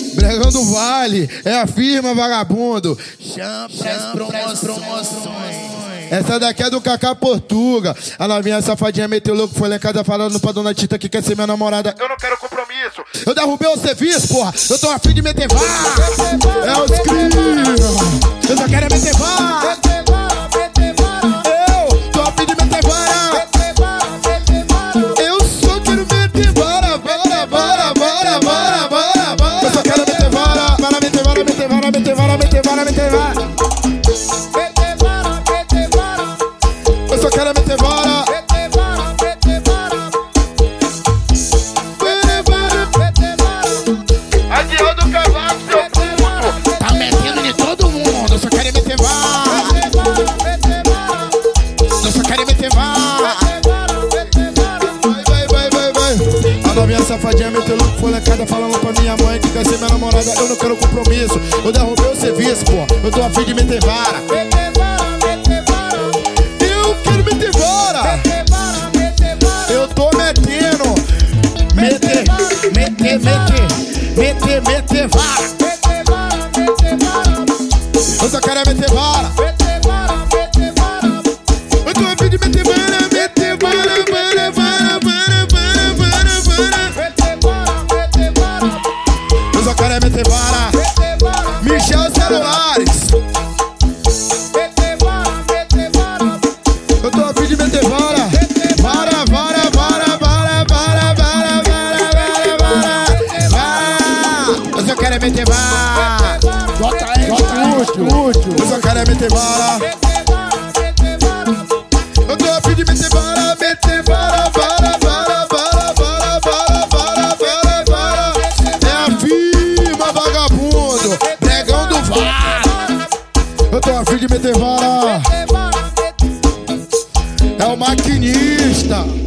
Bregão do Vale, é a firma, vagabundo. Champras promoções. Essa daqui é do Kaká Portuga. A novinha safadinha meteu louco, foi lá em casa falando pra dona Tita que quer ser minha namorada. Eu não quero compromisso. Eu derrubei o serviço, porra. Eu tô afim de meter vara. É os crimes. Eu só quero meter vara. Eu tô afim de meter vara. Eu só quero meter vara. Vara. Eu só quero meter vara. Meter vara. Eu só quero meter vara. Adião do cavaco, seu puto. Tá metendo em todo mundo. Eu só quero meter vara. Eu só quero meter vara. Vai. A novinha safadinha meteu louco, foi lá casa falando pra minha mãe que quer ser minha namorada. Eu não quero compromisso. Eu derrubei o serviço, pô. Eu tô afim de meter vara. Eu tô metendo. Meter vara. Eu só quero meter vara. Eu tô afim de meter vara. Eu só quero meter vara. Michel Celulares. Eu tô afim de meter vara. Eu só quero meter vara. Eu só quero meter vara. Eu tô afim de meter vara. É a firma, vagabundo. Bregão do Vale. Eu tô afim de meter vara. É o maquinista.